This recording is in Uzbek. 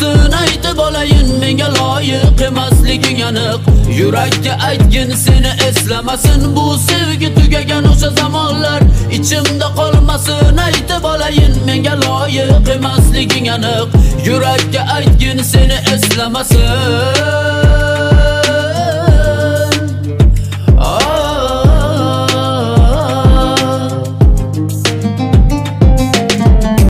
qolmasin aytib olayin, menga loyiq emasliging aniq. Yurakka aytgin seni eslamasin, bu sevgi tugagan o'sha zamonlar ichimda qolmasin aytib olayin, menga loyiq emasliging aniq. Yurakka aytgin seni eslamasin.